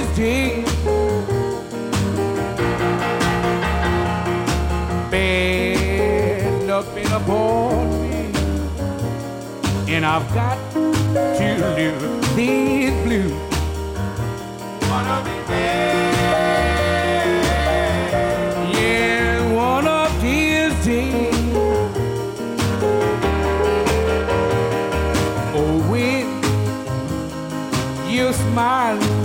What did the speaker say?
these days, bad luck been upon me, and I've got to live these blues. One of these days, yeah, one of these days. Oh, when you smile